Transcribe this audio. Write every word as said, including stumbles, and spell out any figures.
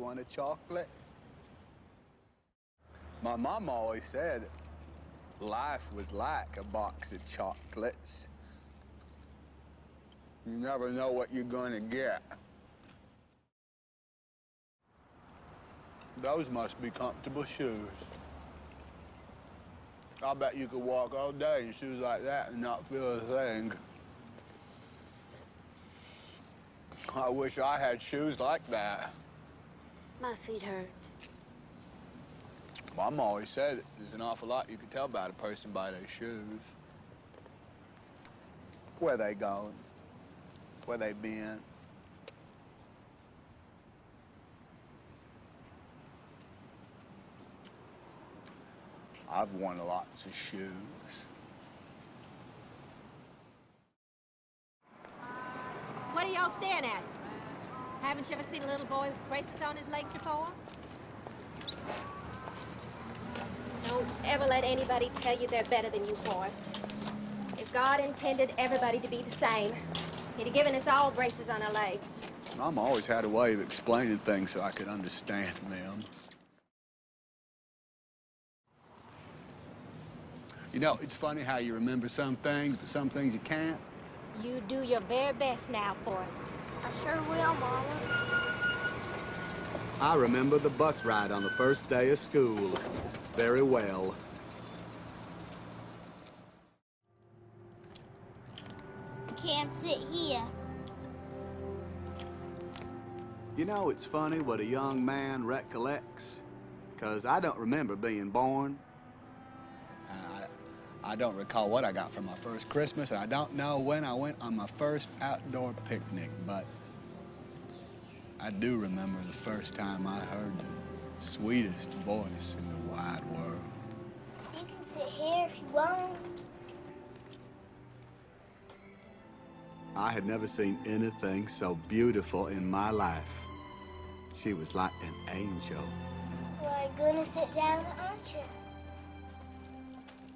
want a chocolate? My mom always said life was like a box of chocolates. You never know what you're gonna get. Those must be comfortable shoes. I bet you could walk all day in shoes like that and not feel a thing. I wish I had shoes like that. My feet hurt. Mom always said there's an awful lot you can tell about a person by their shoes. Where they going, where they been. I've worn lots of shoes. What are y'all staring at? Haven't you ever seen a little boy with braces on his legs before? Don't ever let anybody tell you they're better than you, Forrest. If God intended everybody to be the same, he'd have given us all braces on our legs. Mom always had a way of explaining things so I could understand them. You know, it's funny how you remember some things, but some things you can't. You do your very best now, Forrest. I sure will, Mama. I remember the bus ride on the first day of school very well. Can't sit here. You know, it's funny what a young man recollects, because I don't remember being born. I, I don't recall what I got for my first Christmas, and I don't know when I went on my first outdoor picnic, but I do remember the first time I heard the sweetest voice in the wide world. You can sit here if you want. I had never seen anything so beautiful in my life. She was like an angel. Well, you're gonna sit down, aren't you?